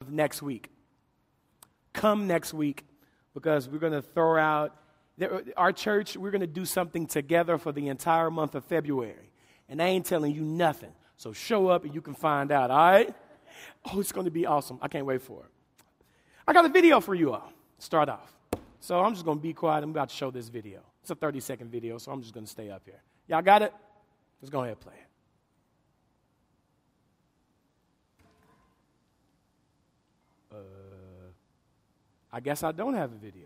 of next week. Come next week, because we're going to throw out, our church, we're going to do something together for the entire month of February. And I ain't telling you nothing. So show up and you can find out, all right? Oh, it's going to be awesome. I can't wait for it. I got a video for you all. Start off. So I'm just going to be quiet. I'm about to show this video. It's a 30-second video, so I'm just going to stay up here. Y'all got it? Let's go ahead and play it. I guess I don't have a video.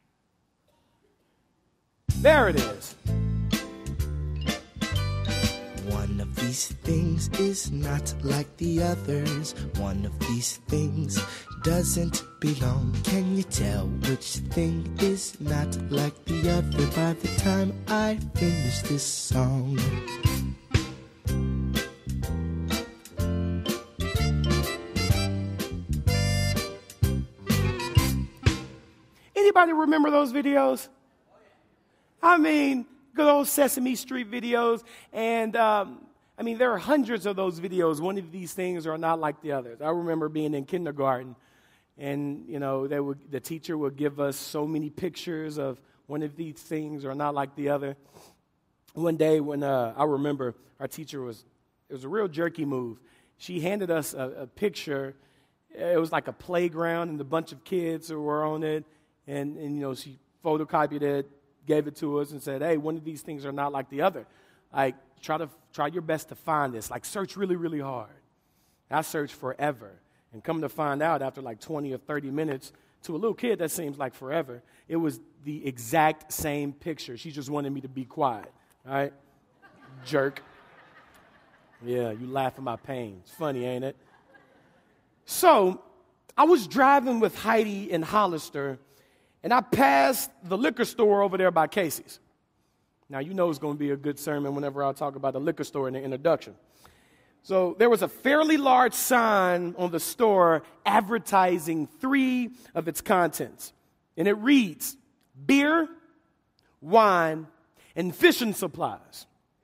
There it is. One of these things is not like the others. One of these things doesn't belong. Can you tell which thing is not like the other by the time I finish this song? Anybody remember those videos? I mean, good old Sesame Street videos. And, there are hundreds of those videos. One of these things are not like the others. I remember being in kindergarten, and, the teacher would give us so many pictures of one of these things are not like the other. One day when I remember our teacher it was a real jerky move. She handed us a picture. It was like a playground and a bunch of kids who were on it. And she photocopied it, gave it to us, and said, hey, one of these things are not like the other. Like, try your best to find this. Like, search really, really hard. I searched forever. And come to find out, after like 20 or 30 minutes, to a little kid, that seems like forever. It was the exact same picture. She just wanted me to be quiet. All right? Jerk. Yeah, you laugh at my pain. It's funny, ain't it? So, I was driving with Heidi in Hollister, and I passed the liquor store over there by Casey's. Now, you know it's going to be a good sermon whenever I talk about the liquor store in the introduction. So there was a fairly large sign on the store advertising 3 of its contents. And it reads, beer, wine, and fishing supplies.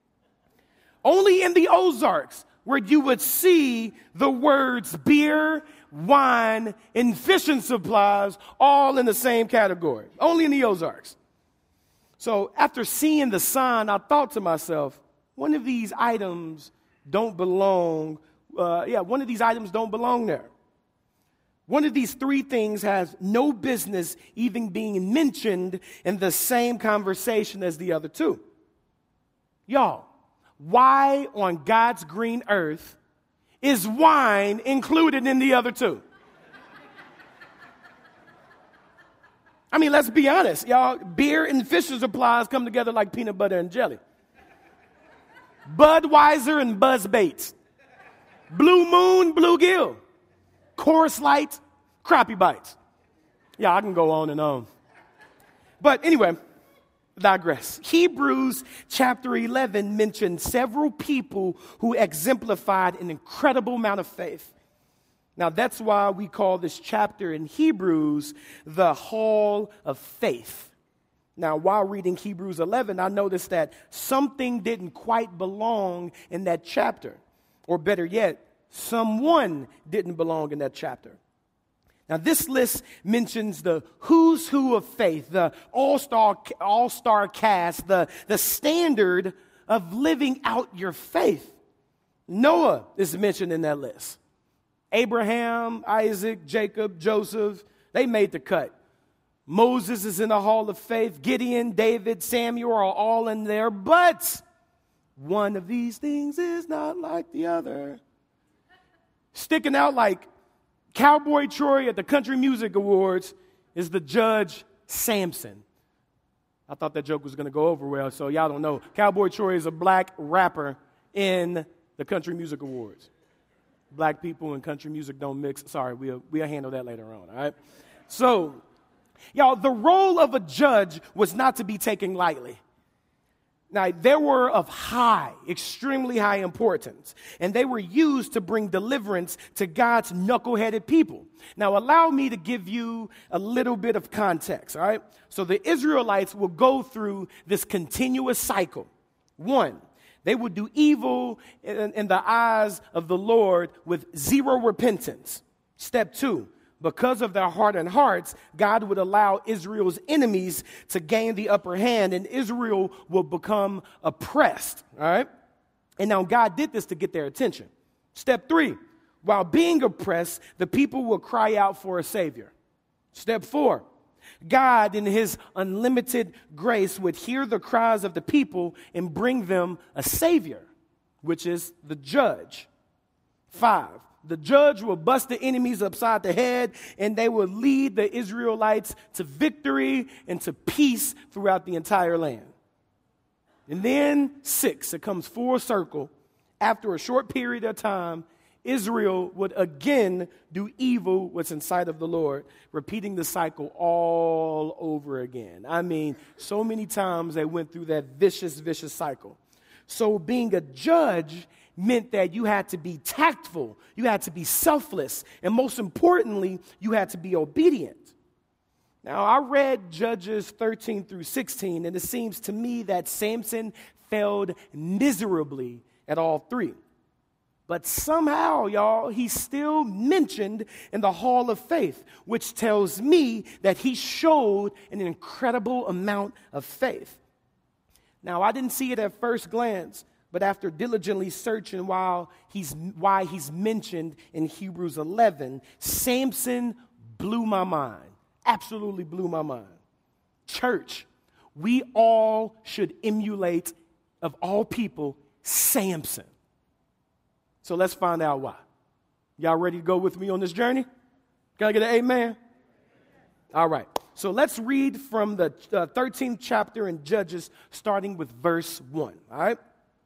Only in the Ozarks where you would see the words beer, wine, and fishing supplies all in the same category. Only in the Ozarks. So after seeing the sign, I thought to myself, one of these items don't belong. One of these items don't belong there. One of these 3 things has no business even being mentioned in the same conversation as the other 2. Y'all, why on God's green earth is wine included in the other 2? Let's be honest, y'all. Beer and fishing supplies come together like peanut butter and jelly. Budweiser and Buzz Baits. Blue Moon, Bluegill. Coors Light, Crappie Bites. Yeah, I can go on and on. But anyway, digress. Hebrews chapter 11 mentions several people who exemplified an incredible amount of faith. Now, that's why we call this chapter in Hebrews the Hall of Faith. Now, while reading Hebrews 11, I noticed that something didn't quite belong in that chapter. Or better yet, someone didn't belong in that chapter. Now, this list mentions the who's who of faith, the all-star cast, the standard of living out your faith. Noah is mentioned in that list. Abraham, Isaac, Jacob, Joseph, they made the cut. Moses is in the Hall of Faith. Gideon, David, Samuel are all in there. But one of these things is not like the other. Sticking out like Cowboy Troy at the Country Music Awards is the Judge Samson. I thought that joke was going to go over well, so y'all don't know. Cowboy Troy is a black rapper in the Country Music Awards. Black people and country music don't mix. Sorry, we'll handle that later on, all right? So, y'all, the role of a judge was not to be taken lightly. Now, they were of extremely high importance, and they were used to bring deliverance to God's knuckleheaded people. Now, allow me to give you a little bit of context, all right? So the Israelites will go through this continuous cycle. 1, they would do evil in the eyes of the Lord with zero repentance. Step 2, because of their hardened hearts, God would allow Israel's enemies to gain the upper hand, and Israel will become oppressed, all right? And now God did this to get their attention. Step 3, while being oppressed, the people will cry out for a Savior. Step 4, God, in his unlimited grace, would hear the cries of the people and bring them a Savior, which is the judge. 5, the judge will bust the enemies upside the head, and they will lead the Israelites to victory and to peace throughout the entire land. And then 6, it comes full circle. After a short period of time, Israel would again do evil what's in sight of the Lord, repeating the cycle all over again. I mean, so many times they went through that vicious cycle. So being a judge meant that you had to be tactful, you had to be selfless, and most importantly, you had to be obedient. Now, I read Judges 13 through 16, and it seems to me that Samson failed miserably at all 3. But somehow, y'all, he's still mentioned in the Hall of Faith, which tells me that he showed an incredible amount of faith. Now, I didn't see it at first glance, but after diligently searching why he's mentioned in Hebrews 11, Samson blew my mind, absolutely blew my mind. Church, we all should emulate, of all people, Samson. So let's find out why. Y'all ready to go with me on this journey? Can I get an amen? All right. So let's read from the 13th chapter in Judges, starting with verse 1. All right?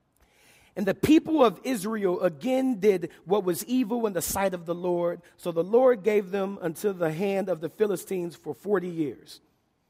And the people of Israel again did what was evil in the sight of the Lord. So the Lord gave them unto the hand of the Philistines for 40 years.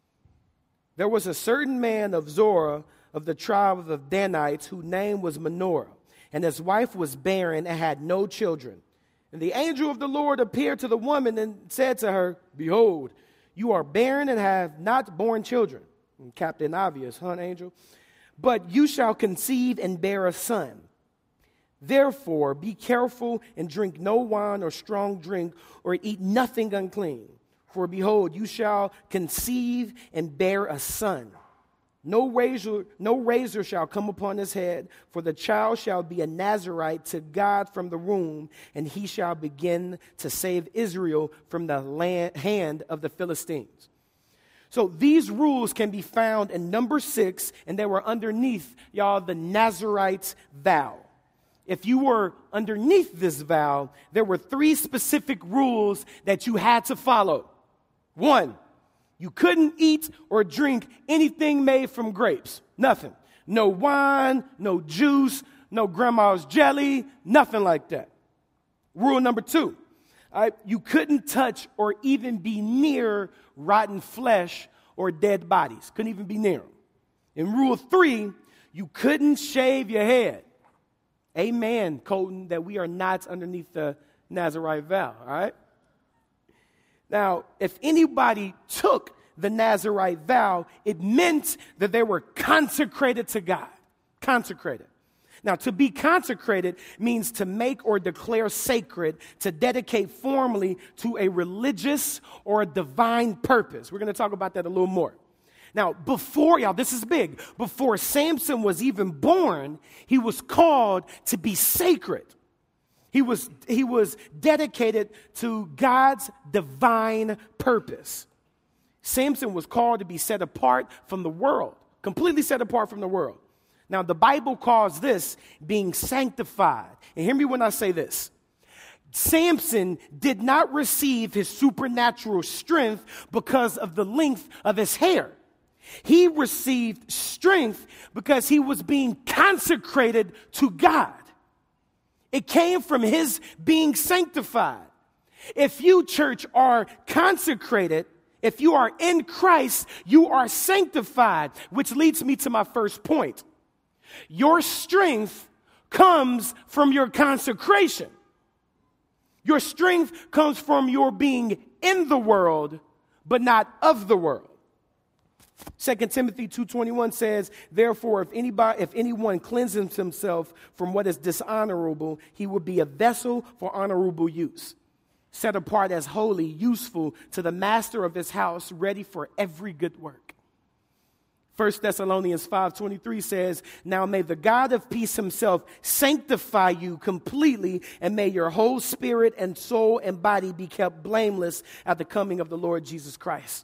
There was a certain man of Zorah of the tribe of the Danites, whose name was Manoah. And his wife was barren and had no children. And the angel of the Lord appeared to the woman and said to her, Behold, you are barren and have not borne children. And Captain Obvious, angel? But you shall conceive and bear a son. Therefore, be careful and drink no wine or strong drink, or eat nothing unclean. For behold, you shall conceive and bear a son. No razor shall come upon his head, for the child shall be a Nazirite to God from the womb, and he shall begin to save Israel from the hand of the Philistines. So these rules can be found in number 6, and they were underneath, y'all, the Nazirite's vow. If you were underneath this vow, there were 3 specific rules that you had to follow. 1, you couldn't eat or drink anything made from grapes. Nothing. No wine, no juice, no grandma's jelly, nothing like that. Rule number 2, you couldn't touch or even be near rotten flesh or dead bodies. Couldn't even be near them. And rule 3, you couldn't shave your head. Amen, Colton, that we are not underneath the Nazirite vow, all right? Now, if anybody took the Nazirite vow, it meant that they were consecrated to God. Consecrated. Now, to be consecrated means to make or declare sacred, to dedicate formally to a religious or a divine purpose. We're going to talk about that a little more. Now, this is big. Before Samson was even born, he was called to be sacred. He was dedicated to God's divine purpose. Samson was called to be set apart from the world, completely set apart from the world. Now, the Bible calls this being sanctified. And hear me when I say this. Samson did not receive his supernatural strength because of the length of his hair. He received strength because he was being consecrated to God. It came from his being sanctified. If you, church, are consecrated, if you are in Christ, you are sanctified, which leads me to my first point. Your strength comes from your consecration. Your strength comes from your being in the world, but not of the world. 2 Timothy 2:21 says, Therefore, if anyone cleanses himself from what is dishonorable, he will be a vessel for honorable use. set apart as holy, useful to the master of his house, ready for every good work. 1 Thessalonians 5:23 says, now may the God of peace himself sanctify you completely, and may your whole spirit and soul and body be kept blameless at the coming of the Lord Jesus Christ.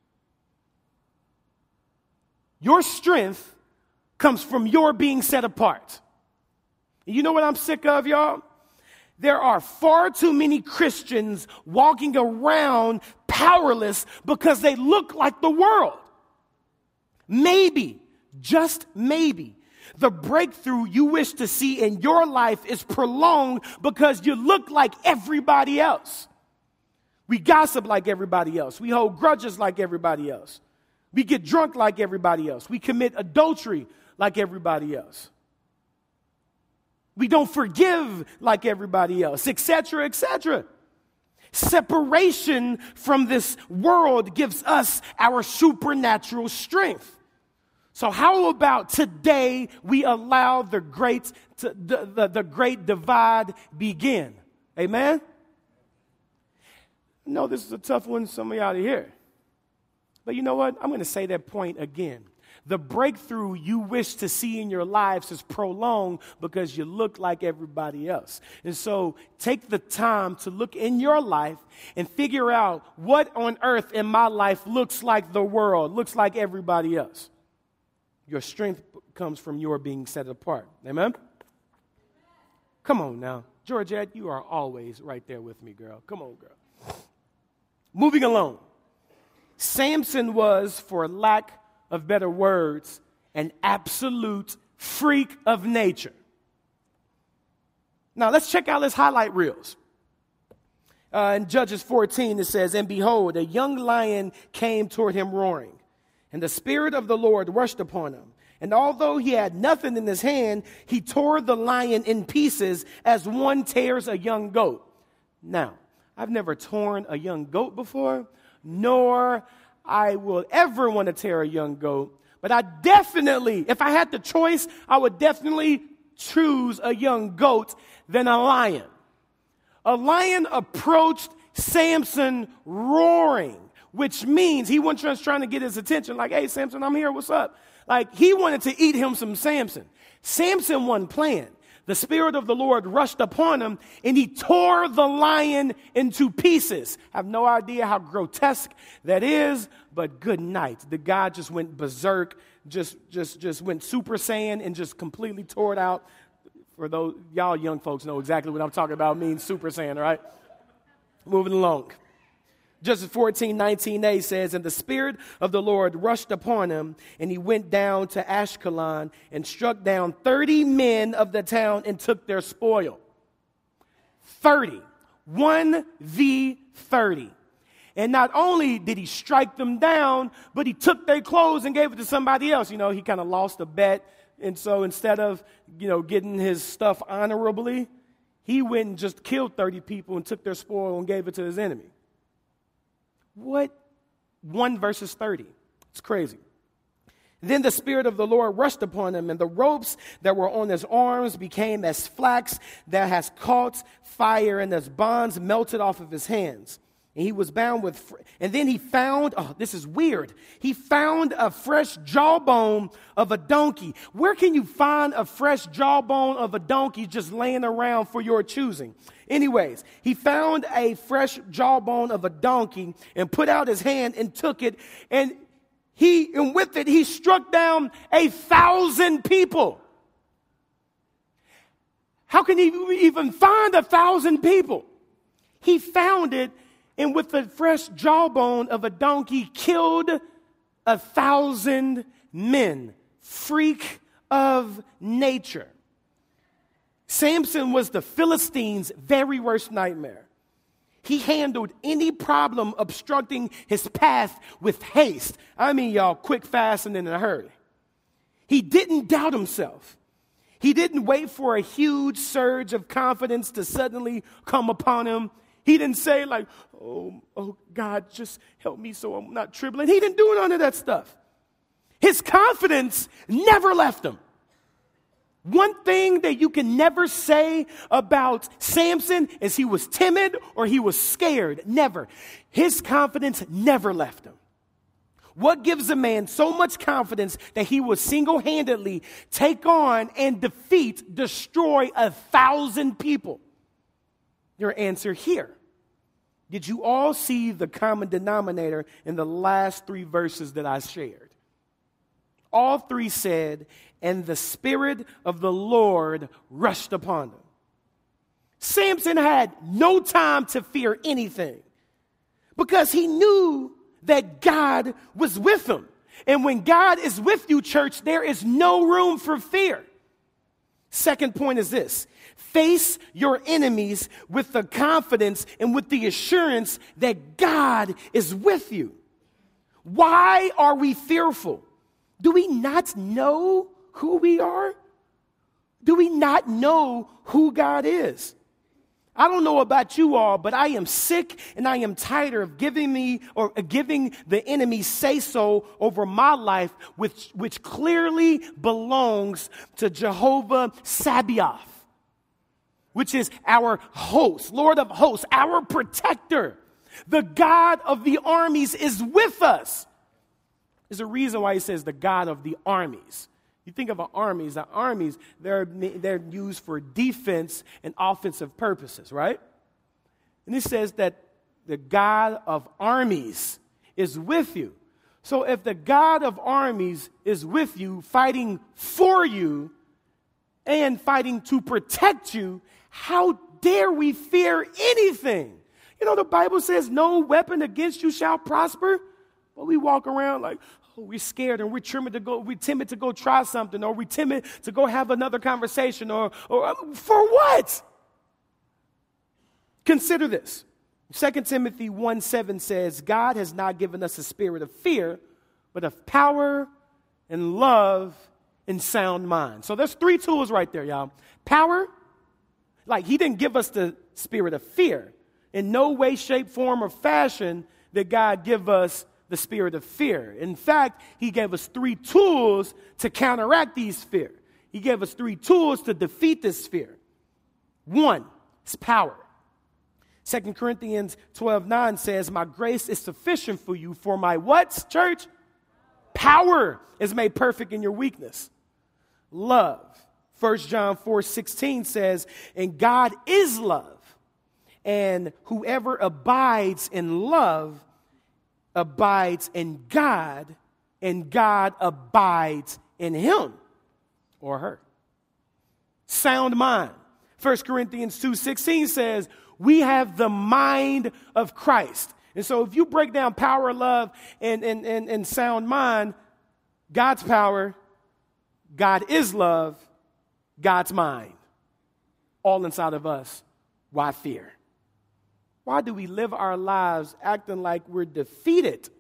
Your strength comes from your being set apart. You know what I'm sick of, y'all? There are far too many Christians walking around powerless because they look like the world. Maybe, just maybe, the breakthrough you wish to see in your life is prolonged because you look like everybody else. We gossip like everybody else. We hold grudges like everybody else. We get drunk like everybody else. We commit adultery like everybody else. We don't forgive like everybody else, etc., etc. Separation from this world gives us our supernatural strength. So how about today we allow the great divide begin? Amen? No, this is a tough one, some of y'all to hear. But you know what? I'm going to say that point again. The breakthrough you wish to see in your lives is prolonged because you look like everybody else. And so take the time to look in your life and figure out what on earth in my life looks like the world, looks like everybody else. Your strength comes from your being set apart. Amen? Come on now. Georgette, you are always right there with me, girl. Come on, girl. Moving along. Samson was, for lack of better words, an absolute freak of nature. Now, let's check out his highlight reels. In Judges 14, it says, and behold, a young lion came toward him roaring. And the Spirit of the Lord rushed upon him. And although he had nothing in his hand, he tore the lion in pieces as one tears a young goat. Now, I've never torn a young goat before, nor I will ever want to tear a young goat. But I definitely, if I had the choice, I would definitely choose a young goat than a lion. A lion approached Samson roaring, which means he wasn't just trying to get his attention, like, hey, Samson, I'm here, what's up? Like, he wanted to eat him some Samson. Samson wasn't playing. The Spirit of the Lord rushed upon him, and he tore the lion into pieces. I have no idea how grotesque that is, but good night. The guy just went berserk, just went Super Saiyan and just completely tore it out. For those, y'all young folks know exactly what I'm talking about, means Super Saiyan, right? Moving along. Judges 14:19a says, and the Spirit of the Lord rushed upon him, and he went down to Ashkelon and struck down 30 men of the town and took their spoil. 30. 1v30. And not only did he strike them down, but he took their clothes and gave it to somebody else. You know, he kind of lost a bet. And so instead of, getting his stuff honorably, he went and just killed 30 people and took their spoil and gave it to his enemy. What? 1 verses 30. It's crazy. Then the Spirit of the Lord rushed upon him, and the ropes that were on his arms became as flax that has caught fire, and his bonds melted off of his hands. And he was bound with, and then he found, this is weird. He found a fresh jawbone of a donkey. Where can you find a fresh jawbone of a donkey just laying around for your choosing? Anyways, he found a fresh jawbone of a donkey and put out his hand and took it, and with it he struck down 1,000 people. How can he even find 1,000 people? He found it, and with the fresh jawbone of a donkey, killed 1,000 men. Freak of nature. Samson was the Philistines' very worst nightmare. He handled any problem obstructing his path with haste. I mean, y'all, quick, fast, and in a hurry. He didn't doubt himself. He didn't wait for a huge surge of confidence to suddenly come upon him. He didn't say like, oh, God, just help me so I'm not trembling. He didn't do none of that stuff. His confidence never left him. One thing that you can never say about Samson is he was timid or he was scared. Never. His confidence never left him. What gives a man so much confidence that he will single-handedly take on and destroy 1,000 people? Your answer here. Did you all see the common denominator in the last 3 verses that I shared? All 3 said, and the Spirit of the Lord rushed upon him. Samson had no time to fear anything because he knew that God was with him. And when God is with you, church, there is no room for fear. Second point is this. Face your enemies with the confidence and with the assurance that God is with you. Why are we fearful? Do we not know who we are? Do we not know who God is? I don't know about you all, but I am sick and I am tired of giving the enemy say-so over my life, which clearly belongs to Jehovah Sabaoth, which is our host, Lord of hosts, our protector. The God of the armies is with us. There's a reason why he says the God of the armies. You think of the armies, they're used for defense and offensive purposes, right? And it says that the God of armies is with you. So if the God of armies is with you, fighting for you and fighting to protect you, how dare we fear anything? You know, the Bible says no weapon against you shall prosper. But we walk around like, oh, we're scared and we're timid to go try something, or we're timid to go have another conversation, or for what? Consider this. 2 Timothy 1:7 says, God has not given us a spirit of fear, but of power and love and sound mind. So there's 3 tools right there, y'all. Power, like he didn't give us the spirit of fear. In no way, shape, form, or fashion did God give us the spirit of fear. In fact, he gave us 3 tools to counteract these fear. He gave us 3 tools to defeat this fear. 1 is power. 2 Corinthians 12:9 says, my grace is sufficient for you, for my what, church? Power is made perfect in your weakness. Love. 1 John 4:16 says, and God is love, and whoever abides in love abides in God, and God abides in him or her. Sound mind. 1 Corinthians 2:16 says, we have the mind of Christ. And so if you break down power, love, and sound mind, God's power, God is love, God's mind, all inside of us. Why fear? Why do we live our lives acting like we're defeated?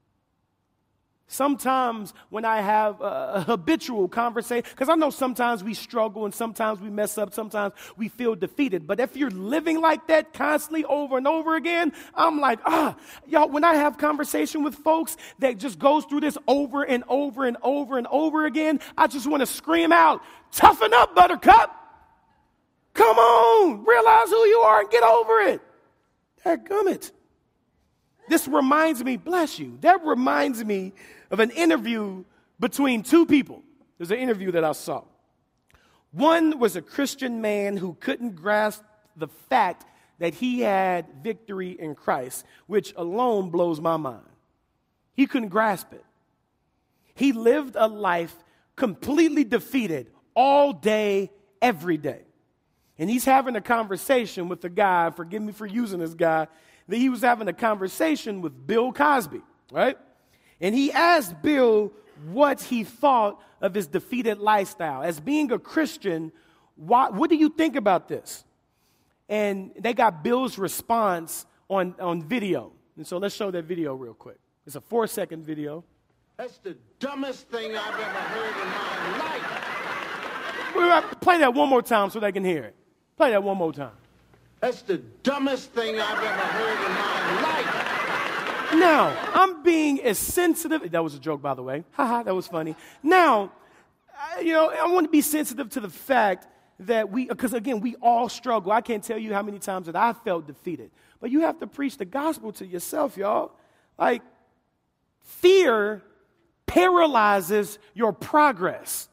Sometimes when I have a habitual conversation, because I know sometimes we struggle and sometimes we mess up, sometimes we feel defeated. But if you're living like that constantly over and over again, I'm like, y'all, when I have conversation with folks that just goes through this over and over and over and over again, I just want to scream out, toughen up, buttercup. Come on, realize who you are and get over it. Dadgummit. This reminds me, bless you, that reminds me of an interview between 2 people. There's an interview that I saw. One was a Christian man who couldn't grasp the fact that he had victory in Christ, which alone blows my mind. He couldn't grasp it. He lived a life completely defeated all day, every day. And he's having a conversation with a guy, forgive me for using this guy, that he was having a conversation with Bill Cosby, right? And he asked Bill what he thought of his defeated lifestyle. As being a Christian, what do you think about this? And they got Bill's response on video. And so let's show that video real quick. It's a 4-second video. That's the dumbest thing I've ever heard in my life. We'll play that one more time so they can hear it. Play that one more time. That's the dumbest thing I've ever heard in my life. Now, I'm being as sensitive. That was a joke, by the way. Haha, that was funny. Now, I want to be sensitive to the fact that because again, we all struggle. I can't tell you how many times that I felt defeated. But you have to preach the gospel to yourself, y'all. Like, fear paralyzes your progress.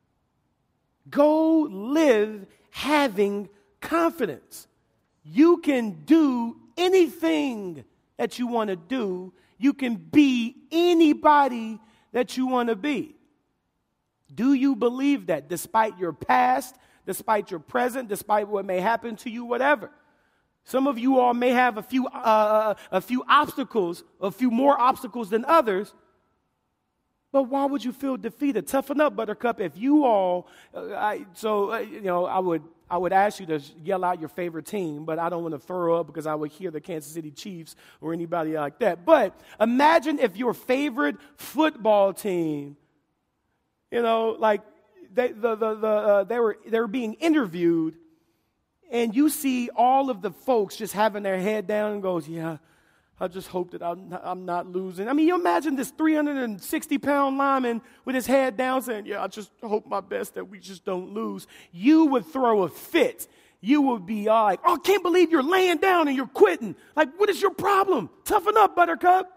Go live having confidence. You can do anything that you want to do. You can be anybody that you want to be. Do you believe that despite your past, despite your present, despite what may happen to you, whatever? Some of you all may have a few obstacles, a few more obstacles than others. But why would you feel defeated? Toughen up, Buttercup. If you all, I would ask you to yell out your favorite team, but I don't want to throw up because I would hear the Kansas City Chiefs or anybody like that. But imagine if your favorite football team, they were being interviewed, and you see all of the folks just having their head down and goes, yeah, I just hope that I'm not losing. I mean, you imagine this 360-pound lineman with his head down saying, yeah, I just hope my best that we just don't lose. You would throw a fit. You would be like, oh, I can't believe you're laying down and you're quitting. Like, what is your problem? Toughen up, Buttercup.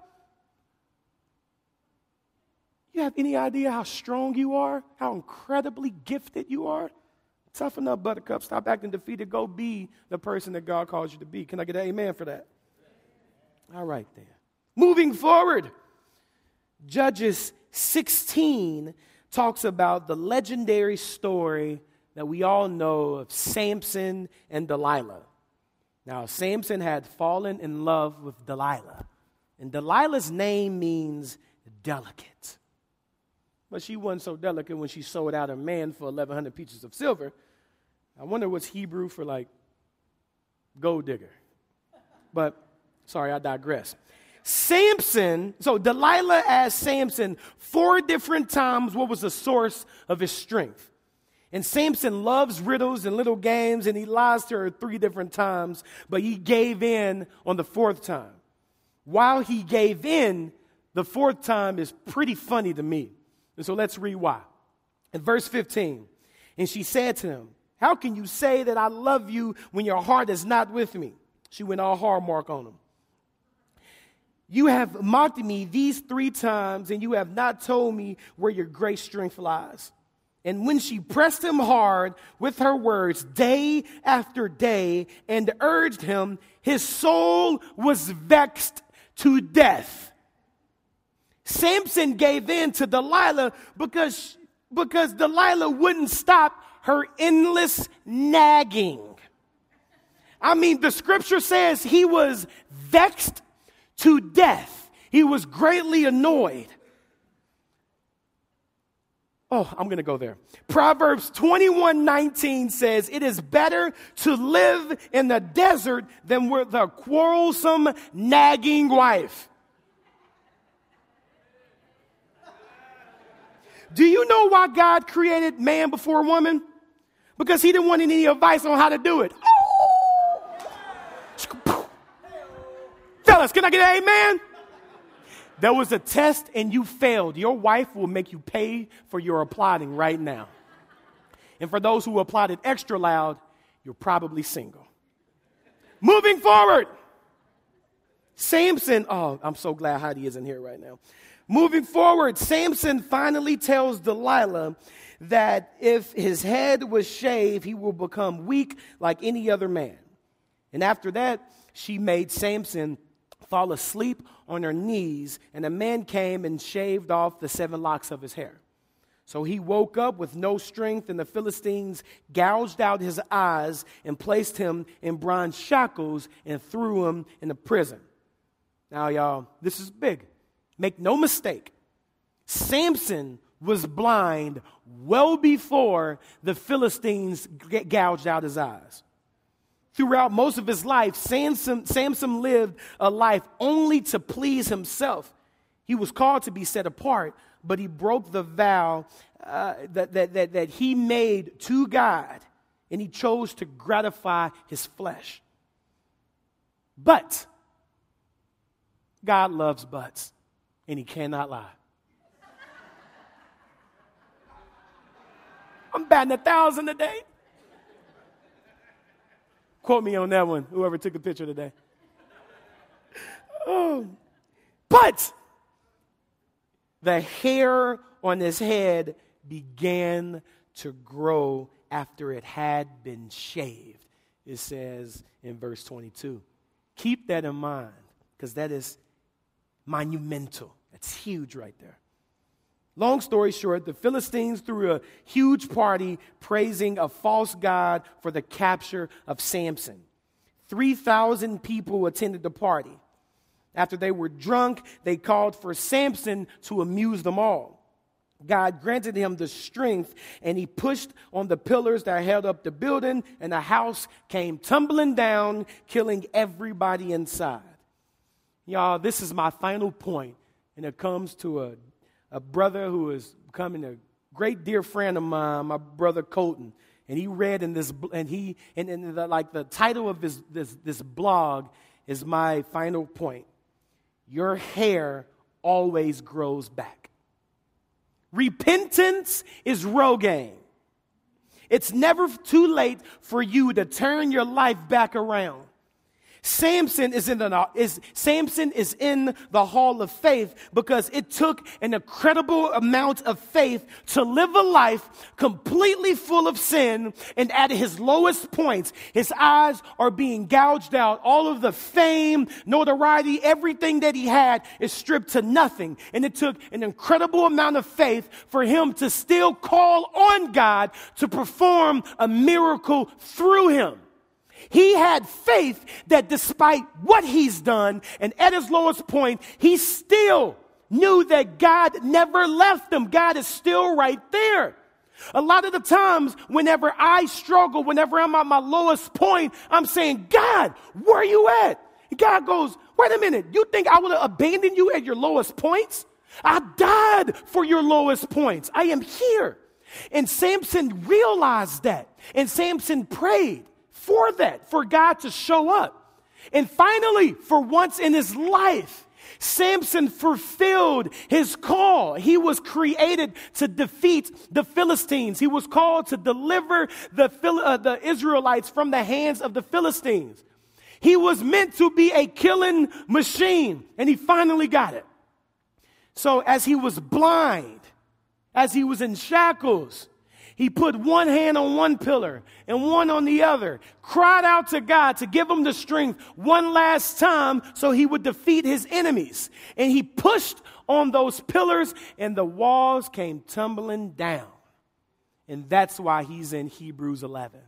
You have any idea how strong you are? How incredibly gifted you are? Toughen up, Buttercup. Stop acting defeated. Go be the person that God calls you to be. Can I get an amen for that? All right, then. Moving forward, Judges 16 talks about the legendary story that we all know of Samson and Delilah. Now, Samson had fallen in love with Delilah, and Delilah's name means delicate. But she wasn't so delicate when she sold out a man for 1,100 pieces of silver. I wonder what's Hebrew for, like, gold digger. But sorry, I digress. So Delilah asked Samson 4 different times what was the source of his strength. And Samson loves riddles and little games, and he lies to her 3 different times, but he gave in on the 4th time. While he gave in, the 4th time is pretty funny to me. And so let's read why. In verse 15, and she said to him, how can you say that I love you when your heart is not with me? She went all hallmark on him. You have mocked me these 3 times, and you have not told me where your great strength lies. And when she pressed him hard with her words day after day and urged him, his soul was vexed to death. Samson gave in to Delilah because Delilah wouldn't stop her endless nagging. I mean, the scripture says he was vexed to death. He was greatly annoyed. Oh, I'm going to go there. Proverbs 21:19 says, it is better to live in the desert than with a quarrelsome, nagging wife. Do you know why God created man before woman? Because he didn't want any advice on how to do it. Oh! Fellas, can I get an amen? There was a test and you failed. Your wife will make you pay for your applauding right now. And for those who applauded extra loud, you're probably single. Moving forward. Samson, oh, I'm so glad Heidi isn't here right now. Moving forward, Samson finally tells Delilah that if his head was shaved, he will become weak like any other man. And after that, she made Samson fall asleep on her knees, and a man came and shaved off the 7 locks of his hair. So he woke up with no strength, and the Philistines gouged out his eyes and placed him in bronze shackles and threw him into prison. Now, y'all, this is big. Make no mistake, Samson was blind well before the Philistines gouged out his eyes. Throughout most of his life, Samson lived a life only to please himself. He was called to be set apart, but he broke the vow that he made to God, and he chose to gratify his flesh. But God loves butts. And he cannot lie. I'm batting 1,000 a day. Quote me on that one, whoever took a picture today. Oh. But the hair on his head began to grow after it had been shaved. It says in verse 22. Keep that in mind, because that is monumental. That's huge right there. Long story short, the Philistines threw a huge party praising a false god for the capture of Samson. 3,000 people attended the party. After they were drunk, they called for Samson to amuse them all. God granted him the strength, and he pushed on the pillars that held up the building, and the house came tumbling down, killing everybody inside. Y'all, this is my final point, and it comes to a brother who is becoming a great dear friend of mine, my brother Colton. And he read in this, the title of this blog is my final point. Your hair always grows back. Repentance is Rogaine. It's never too late for you to turn your life back around. Samson is in the hall of faith because it took an incredible amount of faith to live a life completely full of sin, and at his lowest points, his eyes are being gouged out. All of the fame, notoriety, everything that he had is stripped to nothing. And it took an incredible amount of faith for him to still call on God to perform a miracle through him. He had faith that despite what he's done, and at his lowest point, he still knew that God never left him. God is still right there. A lot of the times, whenever I struggle, whenever I'm at my lowest point, I'm saying, God, where are you at? And God goes, wait a minute, you think I would have abandoned you at your lowest points? I died for your lowest points. I am here. And Samson realized that, and Samson prayed for that, for God to show up. And finally, for once in his life, Samson fulfilled his call. He was created to defeat the Philistines. He was called to deliver the Israelites from the hands of the Philistines. He was meant to be a killing machine, and he finally got it. So as he was blind, as he was in shackles, he put one hand on one pillar and one on the other, cried out to God to give him the strength one last time so he would defeat his enemies. And he pushed on those pillars and the walls came tumbling down. And that's why he's in Hebrews 11.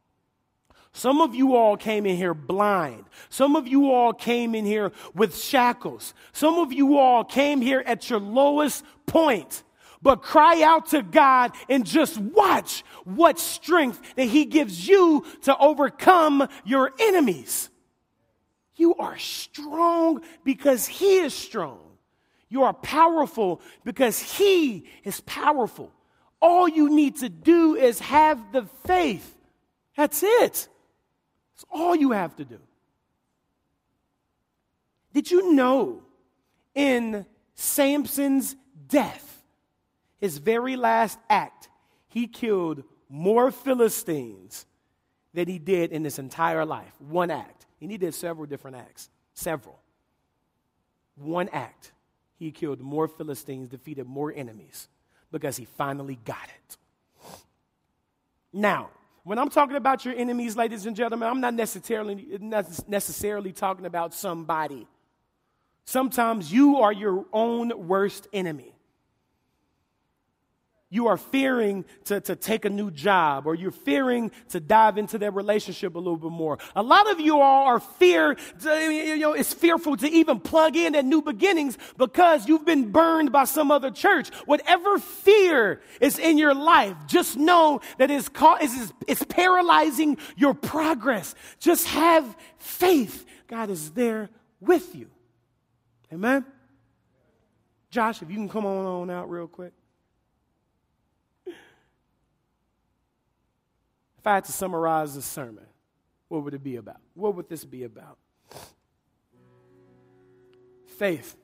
Some of you all came in here blind. Some of you all came in here with shackles. Some of you all came here at your lowest point. But cry out to God and just watch what strength that he gives you to overcome your enemies. You are strong because he is strong. You are powerful because he is powerful. All you need to do is have the faith. That's it. That's all you have to do. Did you know in Samson's death, his very last act, he killed more Philistines than he did in his entire life? One act. And he did several different acts. Several. One act. He killed more Philistines, defeated more enemies, because he finally got it. Now, when I'm talking about your enemies, ladies and gentlemen, I'm not necessarily talking about somebody. Sometimes you are your own worst enemy. You are fearing to take a new job, or you're fearing to dive into that relationship a little bit more. A lot of you all are it's fearful to even plug in at New Beginnings because you've been burned by some other church. Whatever fear is in your life, just know that it's paralyzing your progress. Just have faith. God is there with you. Amen? Josh, if you can come on out real quick. If I had to summarize this sermon, what would it be about? What would this be about? Faith.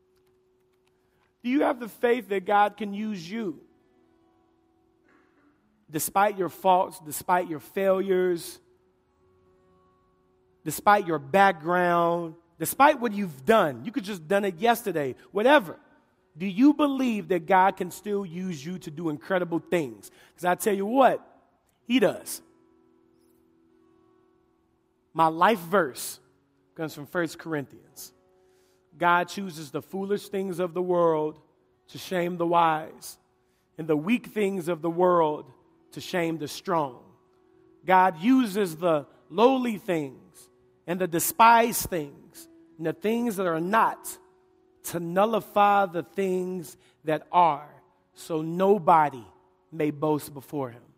Do you have the faith that God can use you? despite your faults, despite your failures, despite your background, despite what you've done, you could just done it yesterday, whatever. Do you believe that God can still use you to do incredible things? Because I tell you what, He does. My life verse comes from 1 Corinthians. God chooses the foolish things of the world to shame the wise, and the weak things of the world to shame the strong. God uses the lowly things and the despised things and the things that are not to nullify the things that are, so nobody may boast before Him.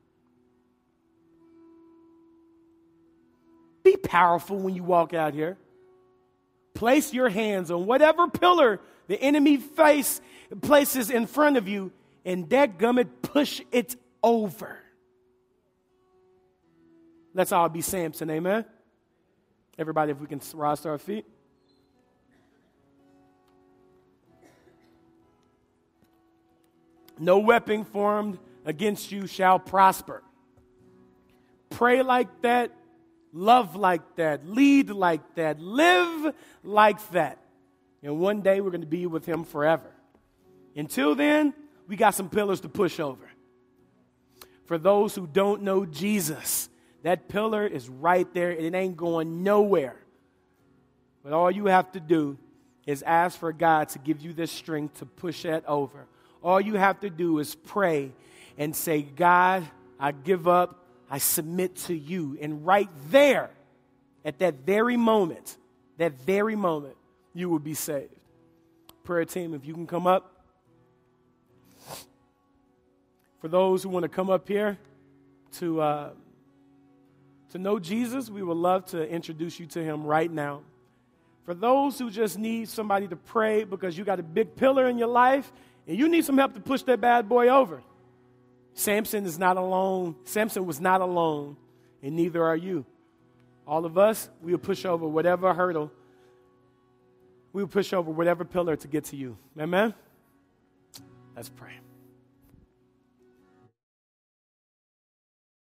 Be powerful when you walk out here. Place your hands on whatever pillar the enemy places in front of you, and dadgummit, push it over. Let's all be Samson, amen? Everybody, if we can rise to our feet. No weapon formed against you shall prosper. Pray like that. Love like that, lead like that, live like that. And one day we're going to be with Him forever. Until then, we got some pillars to push over. For those who don't know Jesus, that pillar is right there and it ain't going nowhere. But all you have to do is ask for God to give you the strength to push that over. All you have to do is pray and say, God, I give up. I submit to you. And right there, at that very moment, you will be saved. Prayer team, if you can come up. For those who want to come up here to know Jesus, we would love to introduce you to Him right now. For those who just need somebody to pray because you got a big pillar in your life and you need some help to push that bad boy over. Samson is not alone. Samson was not alone, and neither are you. All of us, we will push over whatever hurdle. We will push over whatever pillar to get to you. Amen? Let's pray.